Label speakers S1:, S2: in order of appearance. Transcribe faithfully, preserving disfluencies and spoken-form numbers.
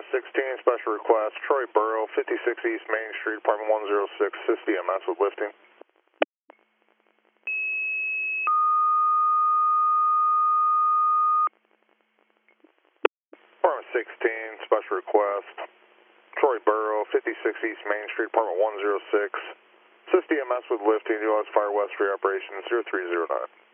S1: sixteen, special request, Troy Borough, fifty-six East Main Street, apartment one oh six, assist E M S with lifting. Apartment sixteen, special request, Troy Borough, fifty-six East Main Street, apartment one oh six, assist E M S with lifting, U S Fire West Free Operations zero three zero nine.